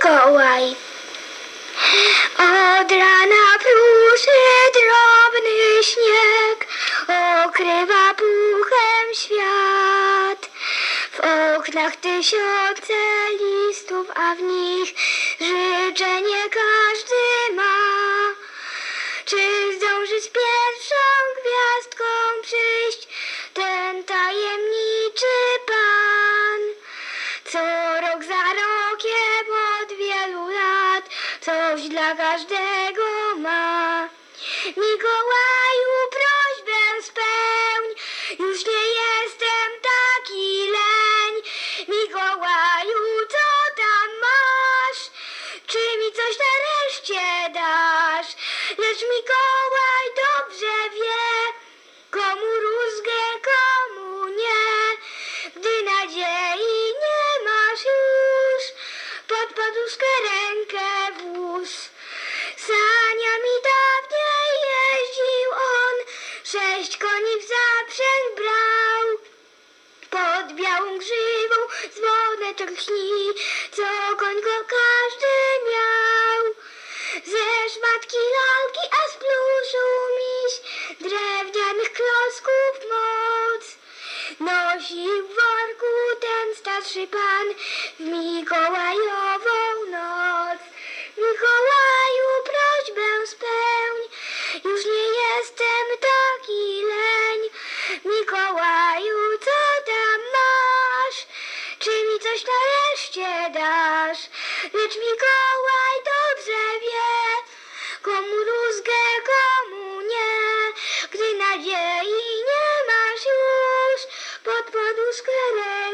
Mikołaj. Od rana pruszy drobny śnieg, okrywa puchem świat. W oknach tysiące listów, a w nich życzenie każdy ma. Czy zdąży z pierwszą gwiazdką przyjść ten tajemniczy Pan? Co rok za rokiem od wielu lat coś dla każdego ma. Mikołaju, prośbę spełń, już nie jestem taki leń. Mikołaju, co tam masz? Czy mi coś nareszcie dasz? Lecz Mikołaj dobrze wie, komu rózgę, komu nie. Gdy nadziei nie masz już, pod poduszkę rękę włóż. Saniami dawniej jeździł on, 6 koni w zaprzęg brał. Pod białą grzywą dzwonek lśni, co koń go każdy miał. Ze szmatki lalki, a z pluszu miś, drewnianych klocków moc. Nosił w worku ten starszy pan w mikołajową noc. Mikołaju, prośbę spełń, już nie jestem taki leń. Mikołaju, co tam masz? Czy mi coś nareszcie dasz? Lecz Mikołaj dobrze wie, komu rózgę, komu nie. Gdy nadziei nie masz już, pod poduszkę rękę